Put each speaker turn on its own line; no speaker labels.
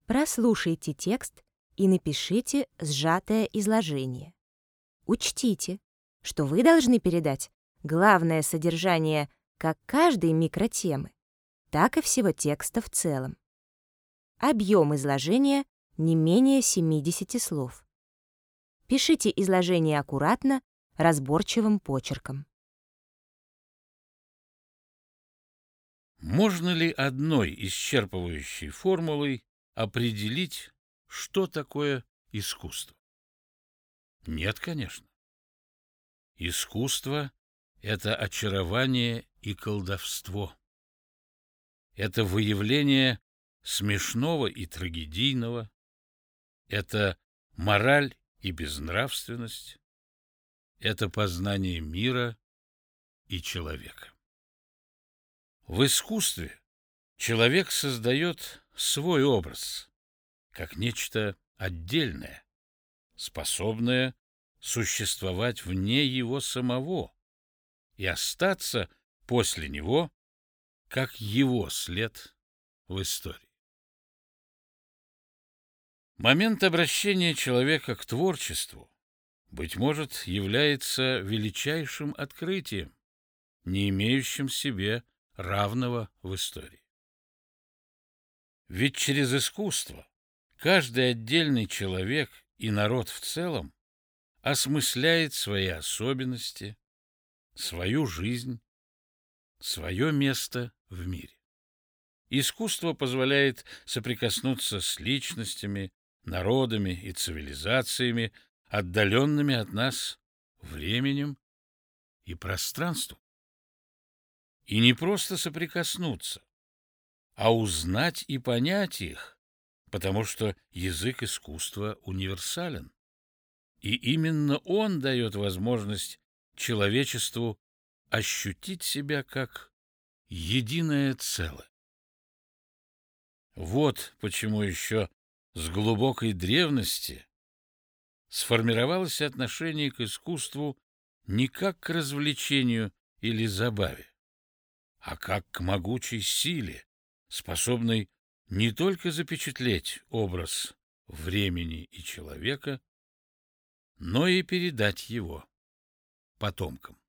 Прослушайте текст и напишите сжатое изложение. Учтите, что вы должны передать главное содержание как каждой микротемы, так и всего текста в целом. Объем изложения не менее 70 слов. Пишите изложение аккуратно, разборчивым почерком.
Можно ли одной исчерпывающей формулой определить, что такое искусство? Нет, конечно. Искусство — это очарование и колдовство. Это выявление смешного и трагедийного. Это мораль и безнравственность. Это познание мира и человека. В искусстве человек создает свой образ, как нечто отдельное, способное существовать вне его самого и остаться после него, как его след в истории. Момент обращения человека к творчеству, быть может, является величайшим открытием, не имеющим себе равного в истории. Ведь через искусство каждый отдельный человек и народ в целом осмысляет свои особенности, свою жизнь, свое место в мире. Искусство позволяет соприкоснуться с личностями, народами и цивилизациями, отдаленными от нас временем и пространством. И не просто соприкоснуться, а узнать и понять их, потому что язык искусства универсален. И именно он дает возможность человечеству ощутить себя как единое целое. Вот почему еще с глубокой древности сформировалось отношение к искусству не как к развлечению или забаве, а как к могучей силе, способной не только запечатлеть образ времени и человека, но и передать его потомкам.